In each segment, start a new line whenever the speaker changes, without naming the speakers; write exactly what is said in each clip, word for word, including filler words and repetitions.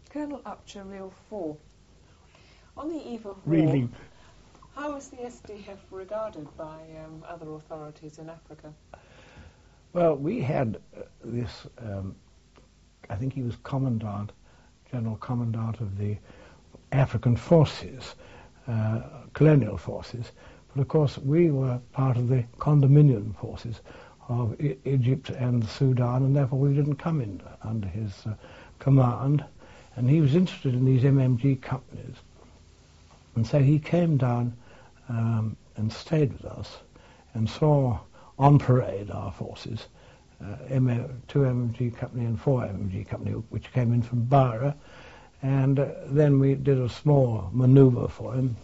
Colonel Upcher, Reel four. On the eve of war,
Reeling.
how was the S D F regarded by um, other authorities in Africa?
Well, we had uh, this, um, I think he was Commandant, General Commandant of the African forces, uh, colonial forces, but of course we were part of the condominium forces of I- Egypt and the Sudan, and therefore we didn't come in under his uh, command, and he was interested in these M M G companies, and so he came down um, and stayed with us and saw on parade our forces, uh, M M, two M M G company and four M M G company, which came in from Beira, and uh, then we did a small manoeuvre for him,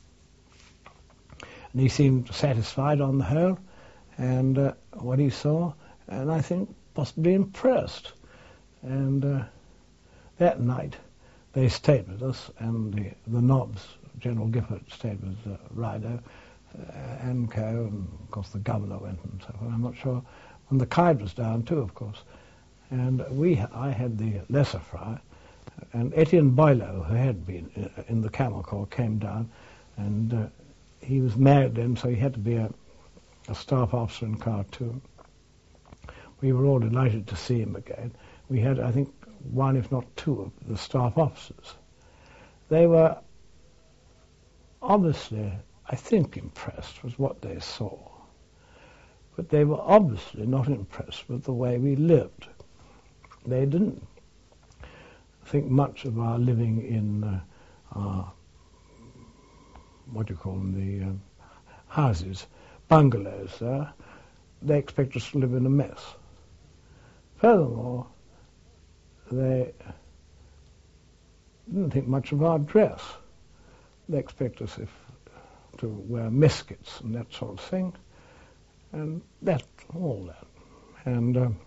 and he seemed satisfied on the whole, and uh, what he saw, and I think possibly impressed. And uh, that night they stayed with us, and the, the Nobs, General Gifford, stayed with uh, Rhino uh, and co, and of course the governor went and so on. I'm not sure. And the Kite was down too, of course. And we, I had the lesser fry, and Etienne Boileau, who had been in the Camel Corps, came down, and uh, he was married then, so he had to be a, a staff officer in Khartoum. We were all delighted to see him again. We had, I think, one if not two of the staff officers. They were obviously, I think, impressed with what they saw, but they were obviously not impressed with the way we lived. They didn't think much of our living in uh, our, what do you call them, the uh, houses, bungalows. Uh, they expect us to live in a mess. Furthermore, they didn't think much of our dress. They expect us if, to wear miskets and that sort of thing, and that's all that. And um,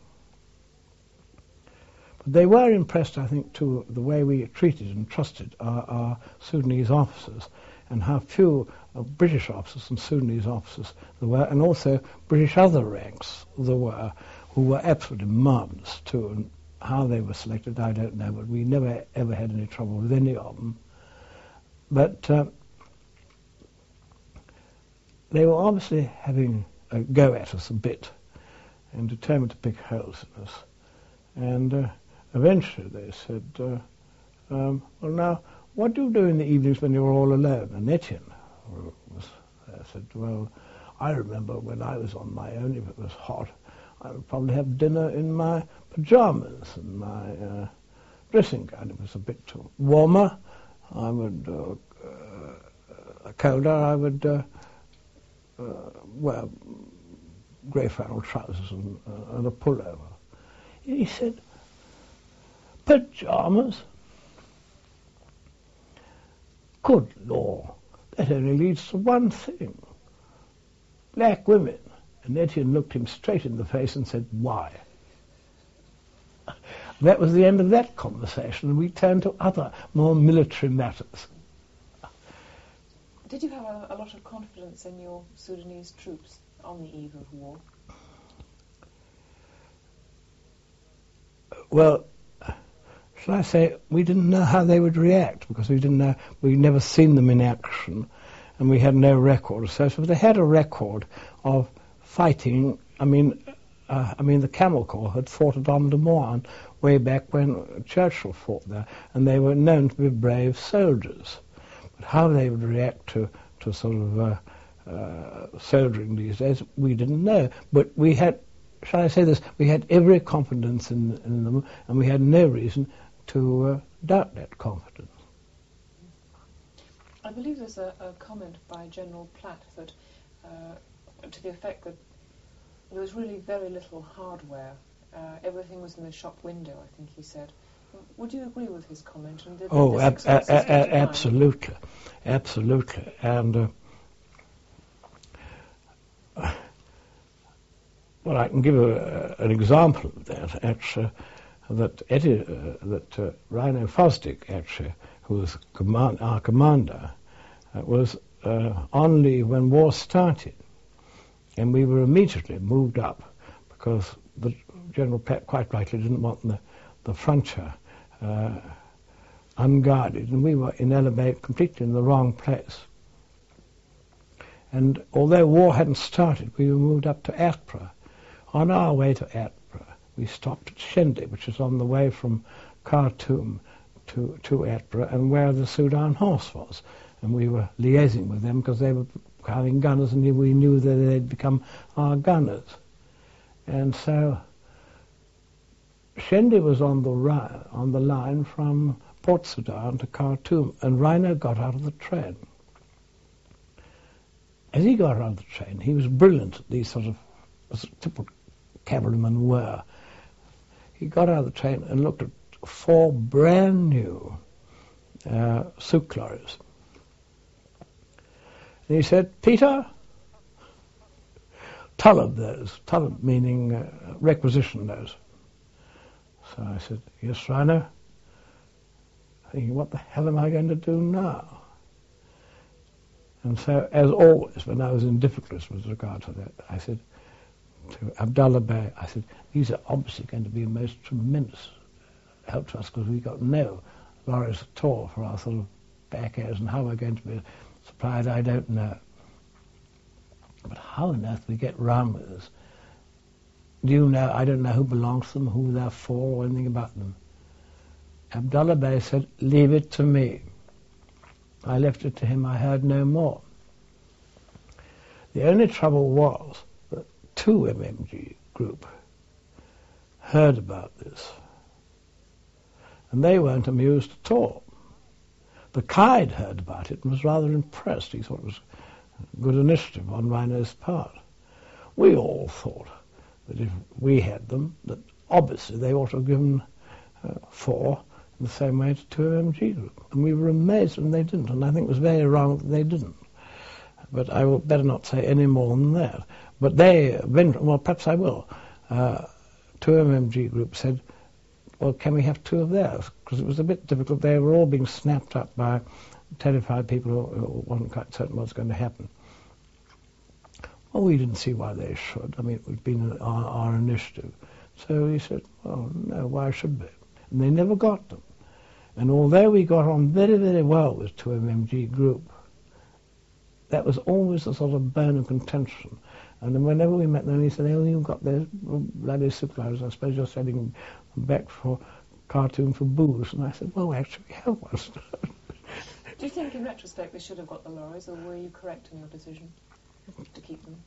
but they were impressed, I think, too, the way we treated and trusted our, our Sudanese officers, and how few uh, British officers and Sudanese officers there were, and also British other ranks there were, who were absolutely marvellous too. And how they were selected, I don't know, but we never ever had any trouble with any of them. But uh, they were obviously having a go at us a bit and determined to pick holes in us. And uh, eventually they said, uh, um, well now, what do you do in the evenings when you're all alone? And Etienne was, uh, said, well, I remember when I was on my own, if it was hot, I would probably have dinner in my pajamas and my uh, dressing gown. It was a bit warmer. I would, uh, uh, colder, I would uh, uh, wear grey flannel trousers and, uh, and a pullover. He said, pajamas? Good Lord, that only leads to one thing. Black women. And Etienne looked him straight in the face and said, why? That was the end of that conversation, and we turned to other, more military matters.
Did you have a, a lot of confidence in your Sudanese troops on the eve of war?
Well, shall I say, we didn't know how they would react, because we didn't know, we'd never seen them in action, and we had no record. So, so they had a record of fighting. I mean, uh, I mean, the Camel Corps had fought at Omdurman way back when Churchill fought there, and they were known to be brave soldiers. But how they would react to, to sort of uh, uh, soldiering these days, we didn't know. But we had, shall I say this, we had every confidence in, in them, and we had no reason to uh, doubt that confidence.
I believe there's a, a comment by General Platt that, uh, to the effect that there was really very little hardware. Uh, everything was in the shop window, I think he said. Would you agree with his comment? And did
oh, ab-
ab-
a- a- absolutely, absolutely. And uh, well, I can give a, an example of that. Actually, that Eddie, uh, that uh, Rhino Fosdick, actually, who was command- our commander, uh, was uh, on leave when war started, and we were immediately moved up because the General Platt quite rightly didn't want the the frontier uh, unguarded, and we were in Ellerbe completely in the wrong place. And although war hadn't started, we were moved up to Atbara. On our way to Atbara, we stopped at Shendi, which is on the way from Khartoum to, to Atbara, and where the Sudan Horse was. And we were liaising with them because they were having gunners, and we knew that they'd become our gunners. And so Shendi was on the, ri- on the line from Port Sudan to Khartoum, and Rhino got out of the train. As he got out of the train, he was brilliant at these sort of, as typical cavalrymen were. He got out of the train and looked at four brand new uh, souk lorries. And he said, "Peter, talab those," talab meaning uh, requisition those. So I said, "Yes, Rhino." Thinking, what the hell am I going to do now? And so, as always, when I was in difficulties with regard to that, I said to Abdullah Bey, I said, these are obviously going to be a most tremendous help to us because we got no lorries at all for our sort of back airs, and how we're going to be supplied, I don't know. But how on earth we get round with this? Do you know, I don't know who belongs to them, who they're for, or anything about them. Abdullah Bey said, leave it to me. I left it to him, I heard no more. The only trouble was that two M M G group heard about this, and they weren't amused at all. The Qaid heard about it and was rather impressed. He thought it was a good initiative on Rhino's part. We all thought that if we had them, that obviously they ought to have given uh, four in the same way to two M M G group. And we were amazed when they didn't, and I think it was very wrong that they didn't. But I will better not say any more than that. But they, well, perhaps I will. Uh, two M M G group said, well, can we have two of theirs? Because it was a bit difficult. They were all being snapped up by terrified people who, who wasn't quite certain what was going to happen. Well, we didn't see why they should. I mean, it would have been our, our initiative. So he said, well, no, why should they? And they never got them. And although we got on very, very well with two M M G group, that was always a sort of bone of contention. And then whenever we met them, he said, oh, you've got those bloody supplies. I suppose you're sending them back for Khartoum for booze. And I said, well, we actually have one.
Do you think in retrospect they should have got the lorries, or were you correct in your decision to keep them?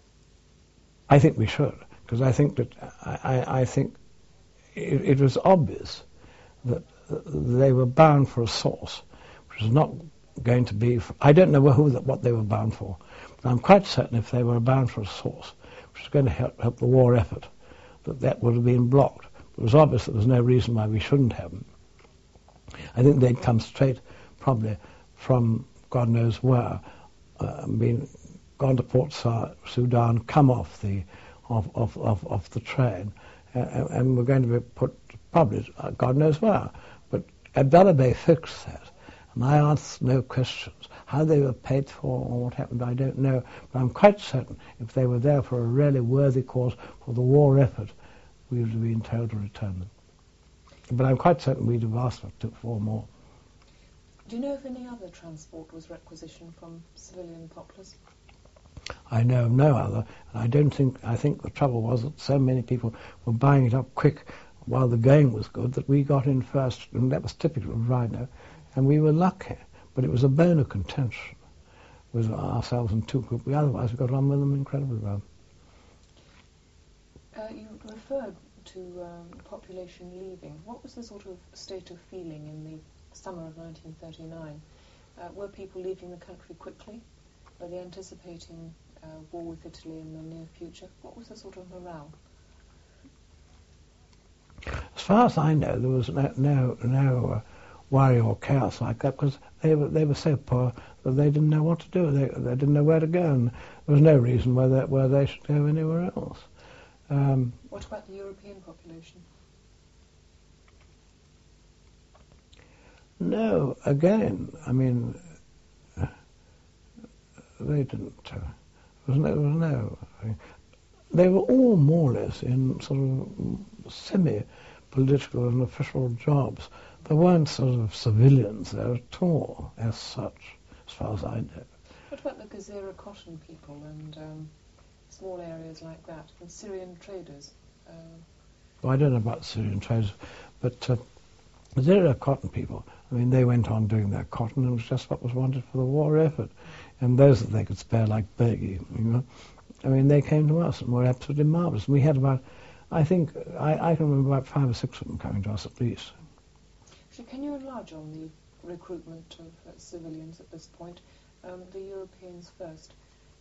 I think we should, because I think that I, I, I think it, it was obvious that they were bound for a source, which was not going to be. For, I don't know who that, what they were bound for, but I'm quite certain if they were bound for a source, which was going to help, help the war effort, that that would have been blocked. It was obvious that there was no reason why we shouldn't have them. I think they'd come straight, probably from God knows where, uh, been gone to Port Sudan, come off the off off off, off the train, uh, and we're going to be put probably uh, God knows where. But Abdullah Bey fixed that, and I asked no questions. How they were paid for or what happened, I don't know. But I'm quite certain if they were there for a really worthy cause for the war effort, we would have been told to return them. But I'm quite certain we'd have asked for four more.
Do you know if any other transport was requisitioned from civilian poplars?
I know of no other, and I don't think, I think the trouble was that so many people were buying it up quick while the going was good that we got in first, and that was typical of Rhino, and we were lucky. But it was a bone of contention with ourselves and two groups. Otherwise we got on with them incredibly well.
Uh, you referred to um, population leaving. What was the sort of state of feeling in the summer of nineteen thirty-nine? Uh, were people leaving the country quickly? Were they anticipating uh, war with Italy in the near future? What was the sort of morale?
As far as I know, there was no no, no uh, worry or chaos like that, because they were they were so poor that they didn't know what to do. They they didn't know where to go, and there was no reason why they, where they should go anywhere else. Um,
what about the European population?
No, again, I mean, uh, they didn't. Uh, there was no, there was no. I mean, they were all more or less in sort of semi-political and official jobs. there weren't sort of civilians there at all, as such, as far as I know.
What about the Gezira cotton people and um, small areas like that, and Syrian traders? Uh,
well, I don't know about Syrian traders, but uh, Gezira cotton people, I mean, they went on doing their cotton, and it was just what was wanted for the war effort. And those that they could spare, like Berge, you know, I mean, they came to us and were absolutely marvellous. And we had about, I think, I, I can remember about five or six of them coming to us at least.
Actually, can you enlarge on the recruitment of uh, civilians at this point? Um, the Europeans first.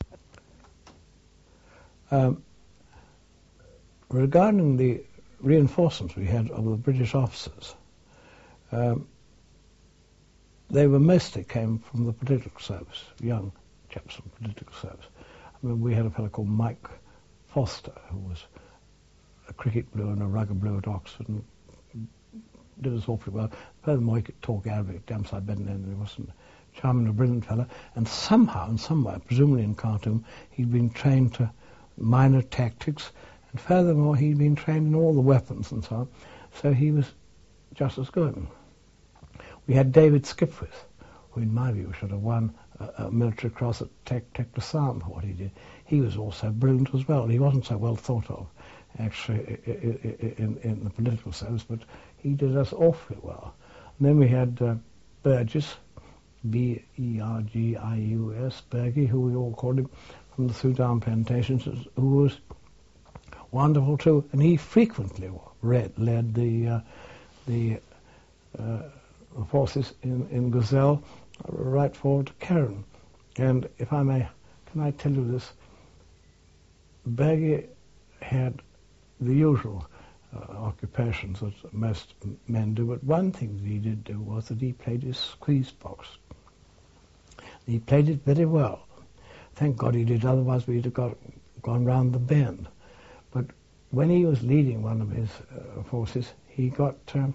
Um, regarding the reinforcements we had of the British officers, um, they were mostly came from the political service, young chaps from political service. I mean, we had a fellow called Mike Foster, who was a cricket blue and a rugger blue at Oxford, and did us awfully well. Furthermore, he could talk Arabic, damn side better than he was, a charming, a brilliant fellow. And somehow, and somewhere, presumably in Khartoum, he'd been trained to minor tactics, and furthermore, he'd been trained in all the weapons and so on. So he was just as good. We had David Skipwith, who in my view should have won a, a military cross at Tek Teklistan for what he did. He was also brilliant as well. He wasn't so well thought of, actually, in, in, in the political service, but he did us awfully well. And then we had uh, Burgess, B E R G I U S, Berge, who we all called him, from the Sudan plantations, who was wonderful too. And he frequently read, led the uh, the uh, the forces in, in Gazelle right forward to Keren. And if I may, can I tell you this? Berge had the usual uh, occupations that most men do, but one thing that he did do was that he played his squeeze box. He played it very well. Thank God he did, otherwise we'd have got, gone round the bend. But when he was leading one of his uh, forces, he got um,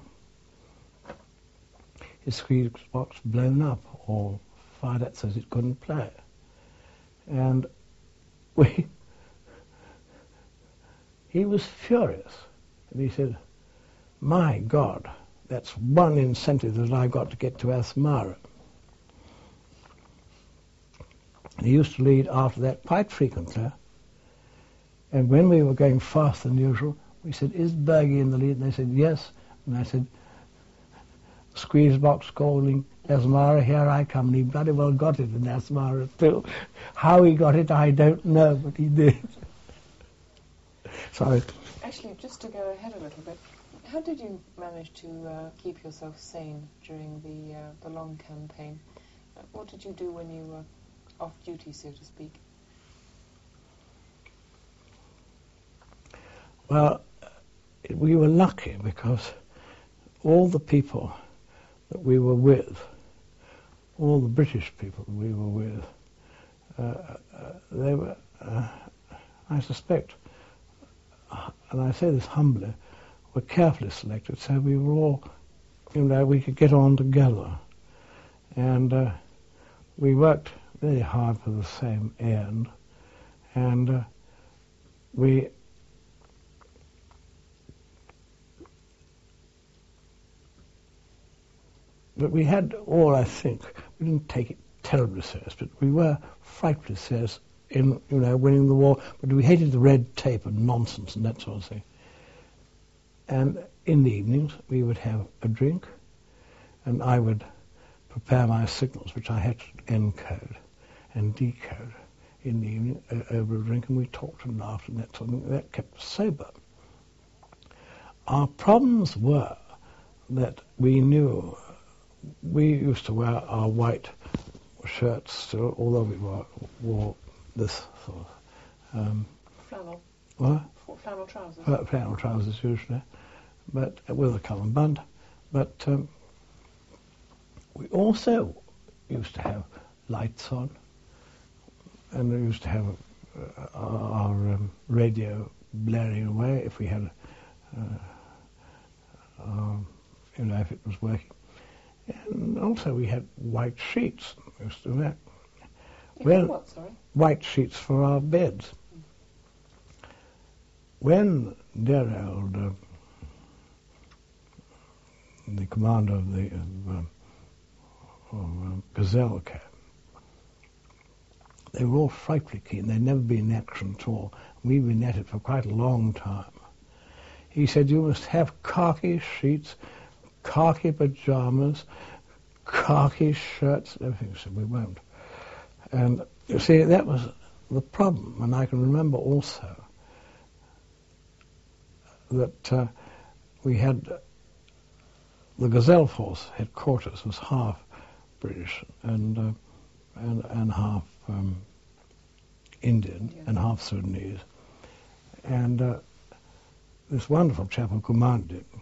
his squeeze box blown up or fired at so that it couldn't play. And we, he was furious. And he said, my God, that's one incentive that I got to get to Asmara. And he used to lead after that quite frequently. And when we were going faster than usual, we said, is Berge in the lead? And they said, yes. And I said, squeeze box calling, Asmara, here I come. And he bloody well got it in Asmara too. How he got it, I don't know, but he did. Sorry.
Actually, just to go ahead a little bit, how did you manage to uh, keep yourself sane during the uh, the long campaign? Uh, what did you do when you were off duty, so to speak?
Well, we were lucky because all the people that we were with, all the British people that we were with, uh, uh, they were, uh, I suspect, and I say this humbly, were carefully selected, so we were all, you know, we could get on together. And uh, we worked very hard for the same end, and uh, we But we had all, I think, we didn't take it terribly serious, but we were frightfully serious in, you know, winning the war. But we hated the red tape and nonsense and that sort of thing. And in the evenings, we would have a drink, and I would prepare my signals, which I had to encode and decode in the evening uh, over a drink, and we talked and laughed and that sort of thing. That kept us sober. Our problems were that we knew we used to wear our white shirts still, although we wore, wore this sort of... Um,
flannel.
What?
Flannel trousers.
Uh, flannel trousers usually, but uh, with a common bund. But um, we also used to have lights on, and we used to have uh, our, our um, radio blaring away if we had, uh, um, you know, if it was working. And also we had white sheets. We used to do that.
You well, what, sorry?
White sheets for our beds. Mm. When dear old uh, the commander of the of, um, of, um, Gazelle came. They were all frightfully keen. They'd never been in action at all. We'd been at it for quite a long time. He said, you must have khaki sheets, khaki pajamas, khaki shirts, and everything. So we won't. And you see, that was the problem. And I can remember also that uh, we had uh, the Gazelle Force headquarters was half British and uh, and, and half um, Indian yeah. and half Sudanese. And uh, this wonderful chap who commanded it,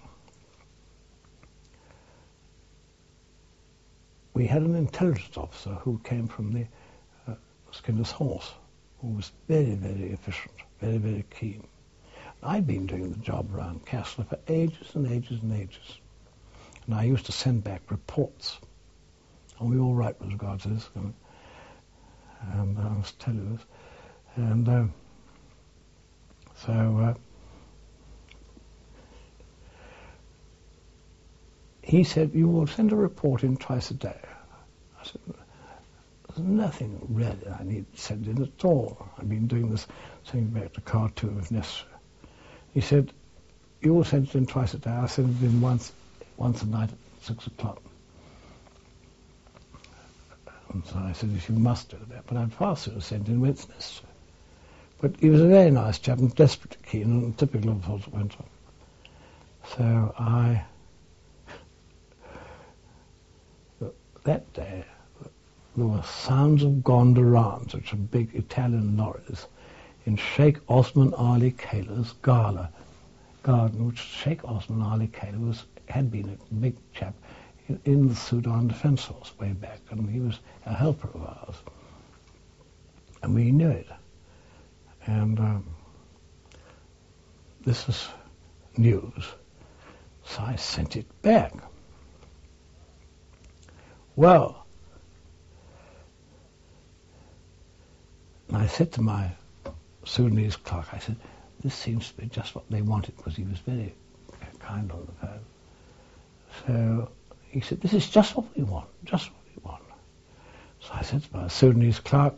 we had an intelligence officer who came from the uh, Skinner's Horse, who was very, very efficient, very, very keen. I'd been doing the job around Kassala for ages and ages and ages. And I used to send back reports. Are we all right with regards to this? And I must tell you this. And uh, so uh, he said, you will send a report in twice a day. I said, there's nothing really I need to send in at all. I've been doing this, sending back to Khartoum if necessary. He said, you will send it in twice a day. I send it in once, once a night at six o'clock. And so I said, if you must do that, but I'd far sooner send in when it's necessary. But he was a very nice chap and desperately keen, and typical of what went on. So I, that day, there were sounds of Gondorans, which are big Italian lorries, in Sheikh Osman Ali Khaler's gala garden, which Sheikh Osman Ali Khaler was, had been a big chap in, in the Sudan Defence Force way back, and he was a helper of ours. And we knew it. And um, this is news. So I sent it back. Well, and I said to my Sudanese clerk, I said, this seems to be just what they wanted, because he was very kind on the phone. So he said, this is just what we want, just what we want. So I said to my Sudanese clerk,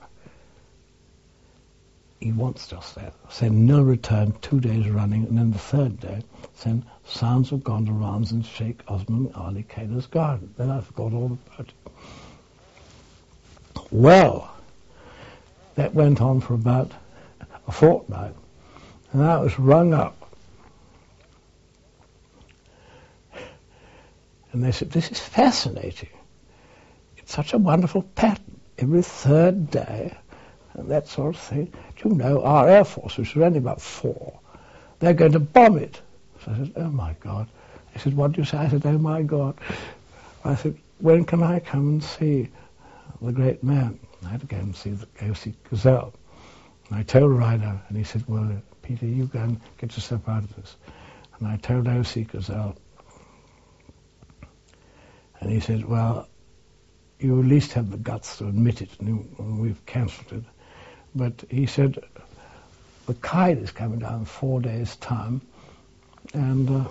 he wants just that. Send nil return two days running, and then the third day, send sounds of Gondorans in Sheikh Osman Ali Khaler's garden. Then I forgot all about it. Well, that went on for about a fortnight, and I was rung up. And they said, this is fascinating. It's such a wonderful pattern. Every third day, and that sort of thing. Do you know, our Air Force, which was only about four, they're going to bomb it. So I said, oh my God. They said, what do you say? I said, oh my God. I said, when can I come and see the great man? I had to go and see, the, go see Gazelle. And I told Ryder, and he said, well, Peter, you go and get yourself out of this. And I told O C Gazelle. And he said, well, you at least have the guts to admit it, and you, we've cancelled it. But he said, the Qaeda is coming down in four days' time, and uh,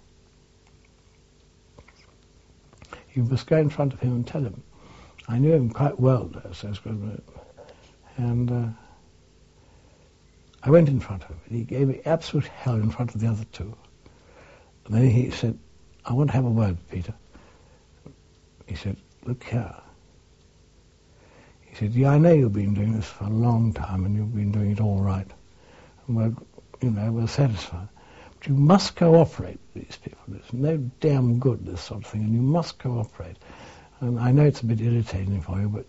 you must go in front of him and tell him. I knew him quite well, though, so and uh, I went in front of him, and he gave me absolute hell in front of the other two. And then he said, I want to have a word, Peter. He said, look here. He said, yeah, I know you've been doing this for a long time, and you've been doing it all right. And we're, you know, we're satisfied. But you must cooperate with these people. It's no damn good, this sort of thing, and you must cooperate. And I know it's a bit irritating for you, but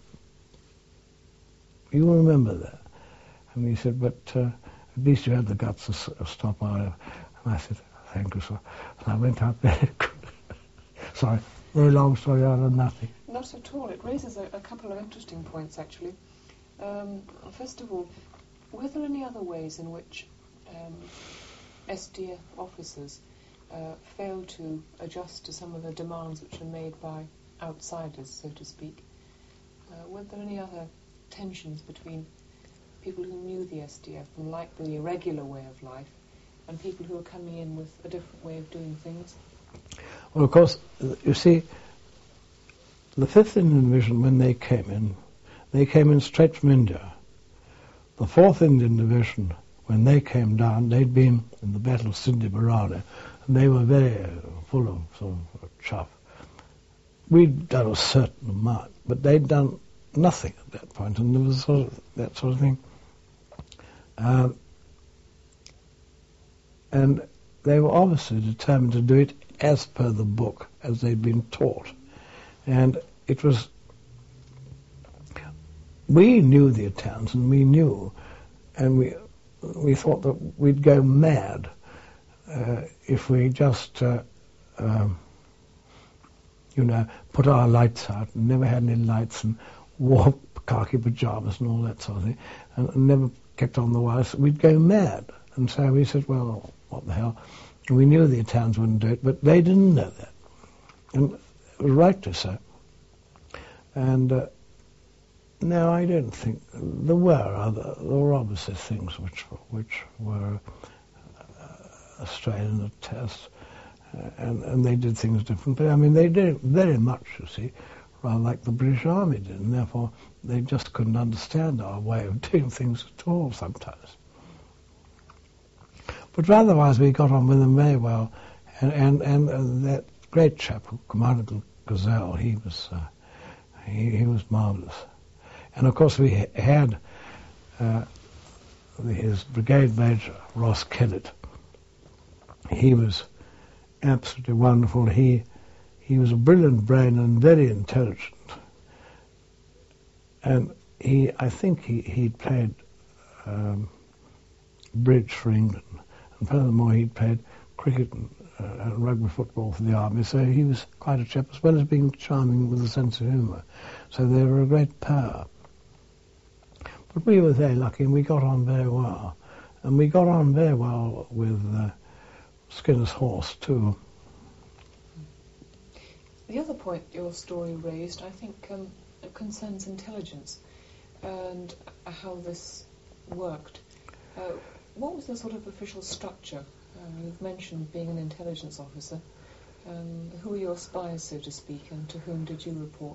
you remember that. And he said, but uh, at least you had the guts to s- stop our... And I said, thank you, sir. And I went out there. Sorry, very long story out of nothing.
Not at all. It raises a, a couple of interesting points, actually. Um, first of all, were there any other ways in which um, S D F officers uh, failed to adjust to some of the demands which are made by outsiders, so to speak? Uh, were there any other tensions between people who knew the S D F and liked the irregular way of life and people who were coming in with a different way of doing things?
Well, of course, you see, the fifth Indian Division, when they came in, they came in straight from India. The fourth Indian Division, when they came down, they'd been in the Battle of Sindhi Barani, and they were very uh, full of sort of chuff. We'd done a certain amount, but they'd done nothing at that point, and there was sort of that sort of thing. Um, and they were obviously determined to do it as per the book, as they'd been taught. And it was, we knew the Italians, and we knew, and we we thought that we'd go mad uh, if we just, uh, um, you know, put our lights out and never had any lights and wore khaki pajamas and all that sort of thing, and, and never kept on the wires. We'd go mad. And so we said, well, what the hell? And we knew the Italians wouldn't do it, but they didn't know that. And it was rightly so. And uh, no, I don't think there were other. There were obviously things which which were uh, Australian in the test, uh, and and they did things differently. I mean, they did very much, you see, rather like the British Army did, and therefore they just couldn't understand our way of doing things at all sometimes. But otherwise, we got on with them very well, and and, and, and that great chap who commanded Gazelle, he was uh, he, he was marvellous. And of course, we had uh, his brigade major, Ross Kellett. He was absolutely wonderful. He he was a brilliant brain and very intelligent. And he, I think he he played um, bridge for England, and furthermore he'd played cricket and uh, rugby football for the army. So he was quite a chap, as well as being charming with a sense of humour. So they were a great power. But we were very lucky, and we got on very well. And we got on very well with uh, Skinner's horse, too.
The other point your story raised, I think, um, concerns intelligence and how this worked. Uh, what was the sort of official structure? Uh, you've mentioned being an intelligence officer. Um, who were your spies, so to speak, and to whom did you report?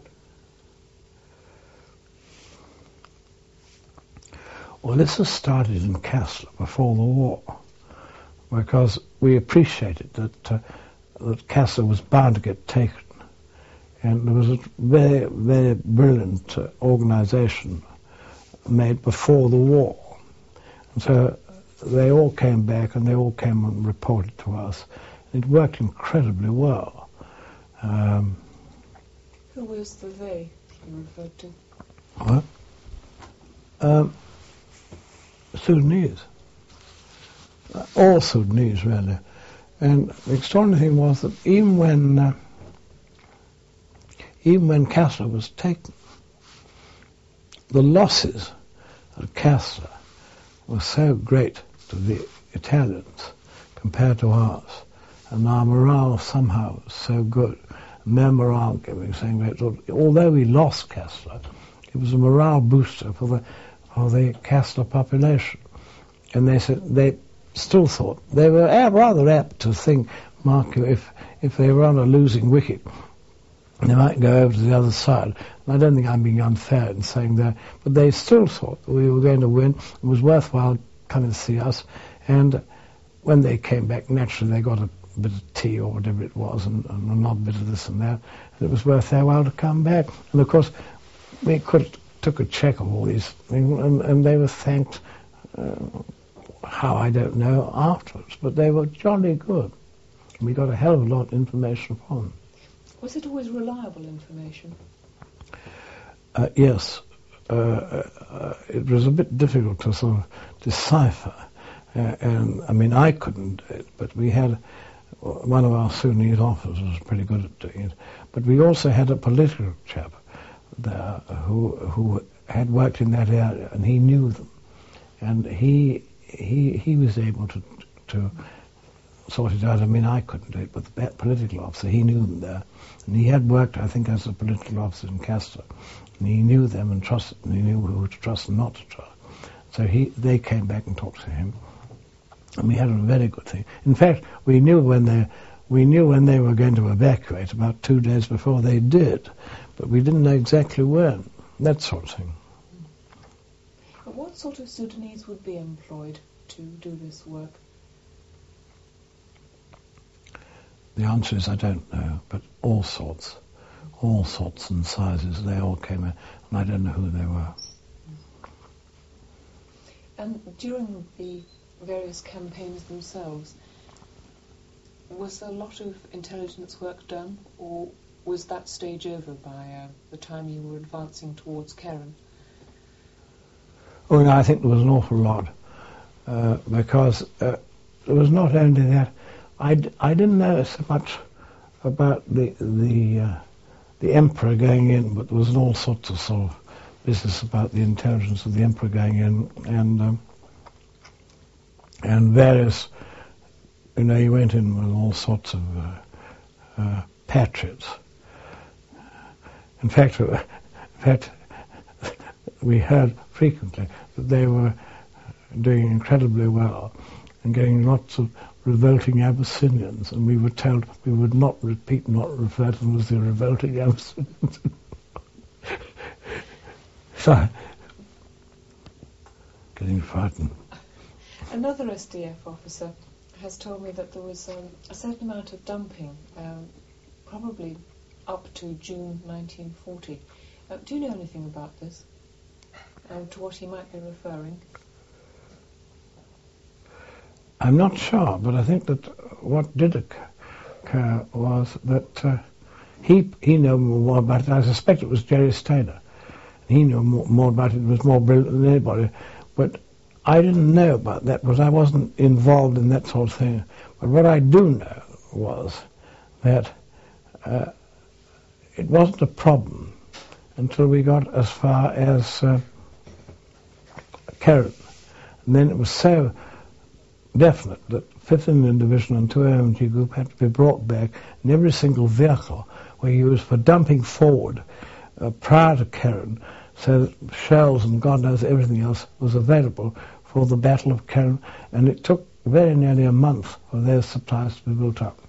Well, this was started in Kassel before the war, because we appreciated that uh, that Kassel was bound to get taken, and there was a very, very brilliant uh, organisation made before the war, and so they all came back and they all came and reported to us. It worked incredibly well. Um,
Who was the they you referred to?
What? Um, Sudanese. Uh, all Sudanese, really. And the extraordinary thing was that even when uh, even when Kassel was taken, the losses at Kassel were so great to the Italians compared to ours, and our morale somehow was so good. And their morale giving saying great. Although we lost Kassel, it was a morale booster for the for the Kassel population. And they said they still thought they were rather apt to think, Mark, if if they were on a losing wicket, they might go over to the other side. And I don't think I'm being unfair in saying that, but they still thought that we were going to win. It was worthwhile coming to see us. And when they came back, naturally they got a bit of tea or whatever it was, and, and an odd bit of this and that. And it was worth their while to come back. And of course, we could took a check of all these things, and, and they were thanked. Uh, how I don't know afterwards, but they were jolly good. We got a hell of a lot of information from them.
Was it always reliable information?
Uh, yes. Uh, uh, it was a bit difficult to sort of decipher. Uh, and, I mean, I couldn't do it, but we had, one of our Sudanese officers was pretty good at doing it. But we also had a political chap there who, who had worked in that area, and he knew them. And he he he was able to to sort it out. I mean, I couldn't do it, but the political officer, he knew them there. And he had worked, I think, as a political officer in Castor. And he knew them and trusted them. He knew who to trust and not to trust. So he they came back and talked to him. And we had a very good thing. In fact, we knew when they we knew when they were going to evacuate, about two days before they did, but we didn't know exactly when, that sort of thing.
But what sort of Sudanese would be employed to do this work?
The answer is I don't know, but all sorts, all sorts and sizes. They all came in, and I don't know who they were.
And during the various campaigns themselves, was there a lot of intelligence work done, or was that stage over by uh, the time you were advancing towards Keren?
Oh, no, I think there was an awful lot, uh, because uh, there was not only that. I, d- I didn't know so much about the the uh, the emperor going in, but there was all sorts of sort of business about the intelligence of the emperor going in, and um, and various, you know, he went in with all sorts of uh, uh, patriots. In fact, in fact, we heard frequently that they were doing incredibly well and getting lots of revolting Abyssinians, and we were told we would not repeat, not refer to them as the revolting Abyssinians. So, getting frightened.
Another S D F officer has told me that there was um, a certain amount of dumping, um, probably up to June nineteen forty. Uh, do you know anything about this? Um, to what he might be referring?
I'm not sure, but I think that what did occur was that uh, he he knew more about it. I suspect it was Jerry Stainer. He knew more, more about it. It was more brilliant than anybody. But I didn't know about that because I wasn't involved in that sort of thing. But what I do know was that uh, it wasn't a problem until we got as far as uh, Keren. And then it was so definite that fifth Indian Division and two A M G Group had to be brought back, and every single vehicle were used for dumping forward uh, prior to Keren, so that shells and God knows everything else was available for the Battle of Keren, and it took very nearly a month for those supplies to be built up.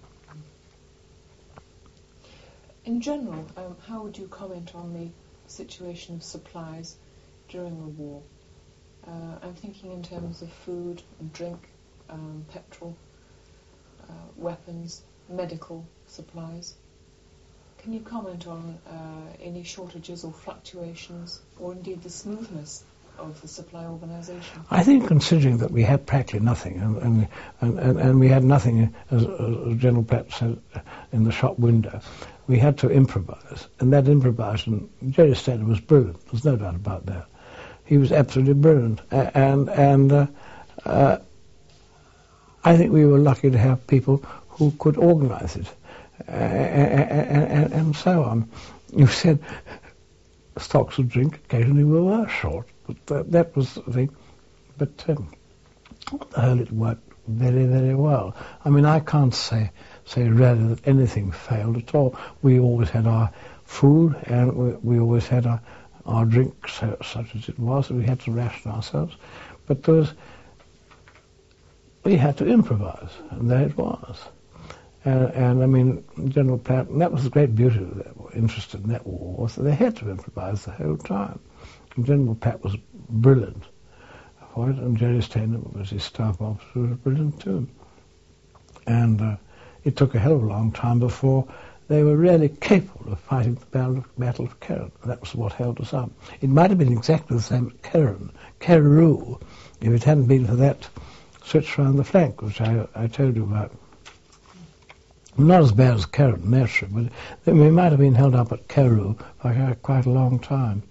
In general, um, how would you comment on the situation of supplies during the war? Uh, I'm thinking in terms of food and drink, um, petrol, uh, weapons, medical supplies. Can you comment on uh, any shortages or fluctuations, or indeed the smoothness of the supply organisation?
I think, considering that we had practically nothing, and and, and, and, and we had nothing, as, as General Platt said, in the shop window, we had to improvise, and that improvisation, Jerry Stainer was brilliant, there's no doubt about that. He was absolutely brilliant, uh, and and uh, uh, I think we were lucky to have people who could organise it, uh, and, and, and so on. You said stocks of drink occasionally were short, but that, that was the thing. But um, on the whole, it worked very, very well. I mean, I can't say say really that anything failed at all. We always had our food, and we, we always had our our drink, so, such as it was, we had to ration ourselves. But there was, we had to improvise, and there it was. And, and I mean, General Platt, and that was the great beauty of that interest in that war, was that they had to improvise the whole time. And General Platt was brilliant for it, and Jerry Stainer was his staff officer, was brilliant too. And uh, it took a hell of a long time before they were really capable of fighting the battle of, battle of Keren. That was what held us up. It might have been exactly the same at Keren, Keru, if it hadn't been for that switch around the flank, which I, I told you about. Not as bad as Keren, naturally, but we might have been held up at Keru for quite a long time.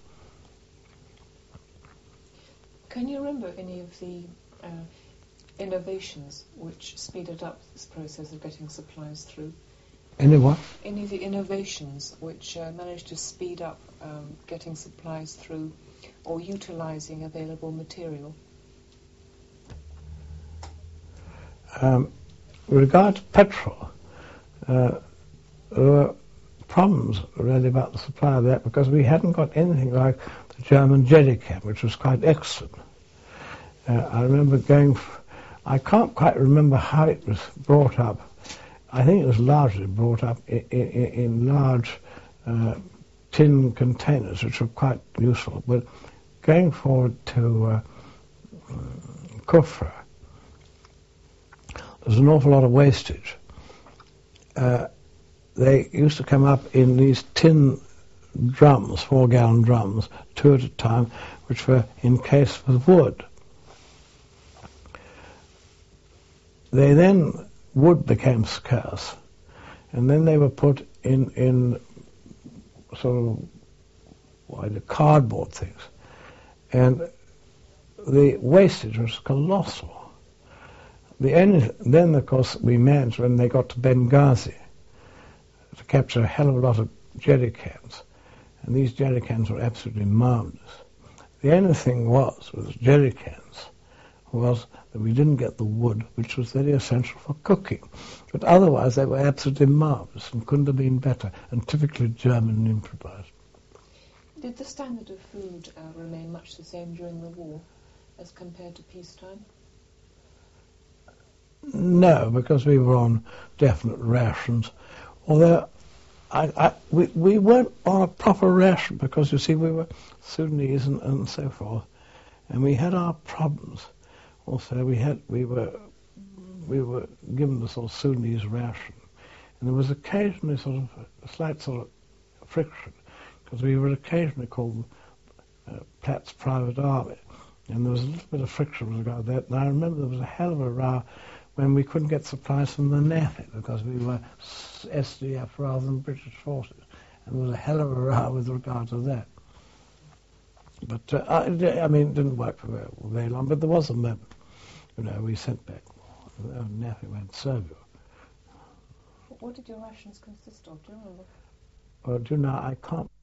Can you remember any of the uh, innovations which speeded up this process of getting supplies through?
Any what?
Any of the innovations which uh, managed to speed up um, getting supplies through or utilising available material?
Um, with regard to petrol, uh, there were problems really about the supply of that because we hadn't got anything like the German Jerrycan, which was quite excellent. Uh, I remember going, f- I can't quite remember how it was brought up, I think it was largely brought up in, in, in large uh, tin containers, which were quite useful. But going forward to uh, Kufra, there's an awful lot of wastage. Uh, they used to come up in these tin drums, four-gallon drums, two at a time, which were encased with wood. They then, wood became scarce, and then they were put in, in sort of, well, the cardboard things. And the wastage was colossal. The only, then, of course, we managed, when they got to Benghazi, to capture a hell of a lot of jerry cans. And these jerry cans were absolutely marvelous. The only thing was, with jerry cans, was that we didn't get the wood, which was very essential for cooking. But otherwise, they were absolutely marvelous and couldn't have been better, and typically German and improvised.
Did the standard of food uh, remain much the same during the war as compared to peacetime?
No, because we were on definite rations. Although I, I, we, we weren't on a proper ration because, you see, we were Sudanese and, and so forth, and we had our problems. Also, we had we were we were given the sort of Sudanese ration, and there was occasionally sort of a slight sort of friction because we were occasionally called uh, Platt's Private Army, and there was a little bit of friction with regard to that. And I remember there was a hell of a row when we couldn't get supplies from the N A F I because we were S D F rather than British forces, and there was a hell of a row with regard to that. But uh, I, I mean, it didn't work for very, very long. But there was a moment. You know, we sent back more. N A F I went Serbia.
What did your rations consist of? Do you remember?
Well, do you know, I can't